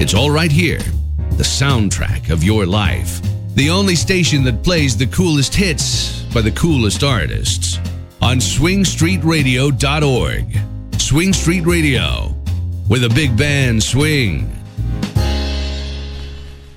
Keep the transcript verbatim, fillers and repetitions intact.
It's all right here, the soundtrack of your life. The only station that plays the coolest hits by the coolest artists on swing street radio dot org. Swing Street Radio, where the big band swing.